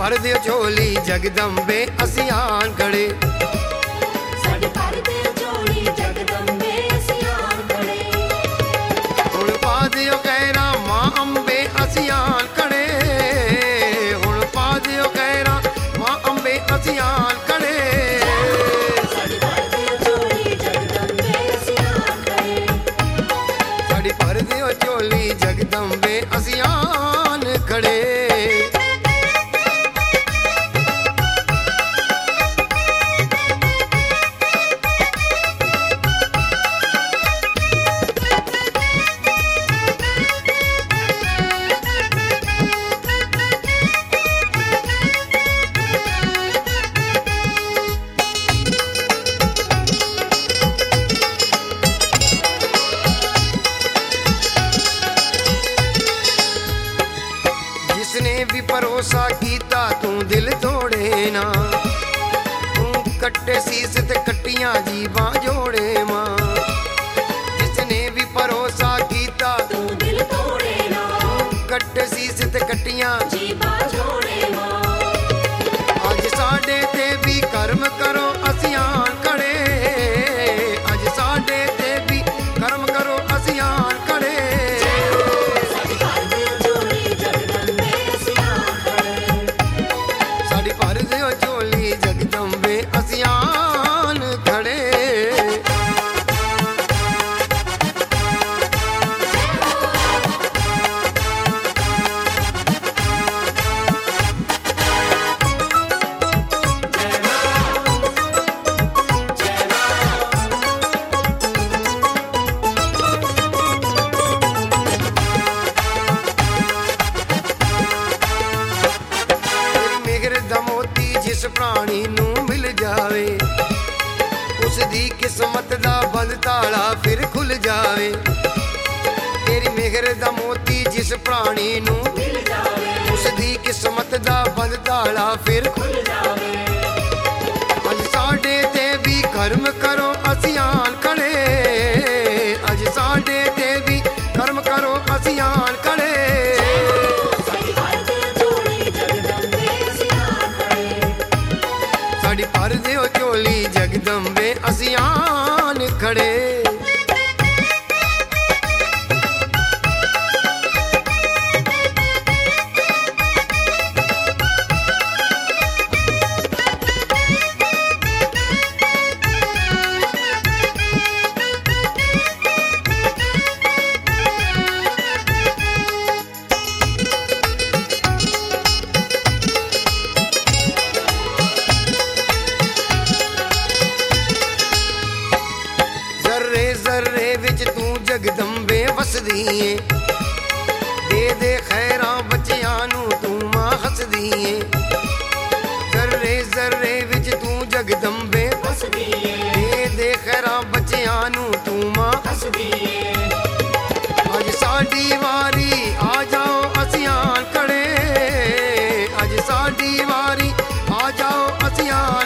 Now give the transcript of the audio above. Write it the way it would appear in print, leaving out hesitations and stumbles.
भर दियो झोली जगदम्बे असीं आन खड़े। साडी भर दियो झोली जगदम्बे असीं आन खड़े। हुण पा दियो गैरा मां अंबे असीं आन खड़े। हुण पा दियो गैरा मां अंबे असीं आन खड़े। साडी भर दियो झोली जगदम्बे असीं आन खड़े। साडी भर दियो झोली जगदम्बे असीं आन खड़े। जिसने भी भरोसा कीता तू दिल तोड़े ना। तू कट्टे सीस ते कट्टियां जीवां जोड़े मां। जिसने भी भरोसा कीता तू दिल तोड़े ना। कट्टे सीस ते कट्टियां जीवां जोड़े मां। अज साडे ते भी कर्म करो असीं आन खड़े। अज साडे ते भी कर्म करो असीं आन खड़े। साडी भर दियो झोली जगदम्बे असीं आन खड़े। साडी भर दियो झोली जगदम्बे असीं आन खड़े। तेरी मेहर दा मोती जिस प्राणी नू मिल जावे। उस दी किस्मत दा बंद ताला फिर खुल जावे। तेरी मेहर दा मोती जिस प्राणी नू मिल जावे। उस दी किस्मत दा बंद ताला फिर खुल जावे। अज साडे ते भी कर्म करो असीं आन खड़े। अज साडे ते भी कर्म करो असीं आन खड़े। साडी भर दियो झोली जगदम्बे असीं आन खड़े। साडी भर दियो झोली जगदम्बे असीं आन खड़े। जर्रे जर्रे विच तू जगदम्बे वसदी ऐ। दे दे खैरां बच्चियां नू तू मां हसदी ऐ। जर्रे जर्रे विच तू जगदम्बे हसदी ऐ। दे दे खैरां बच्चियां नू तू मां। हसदी ऐ। अज साडी वारी आ जाओ असीं आन खड़े। अज साडी वारी आ जाओ असीं आन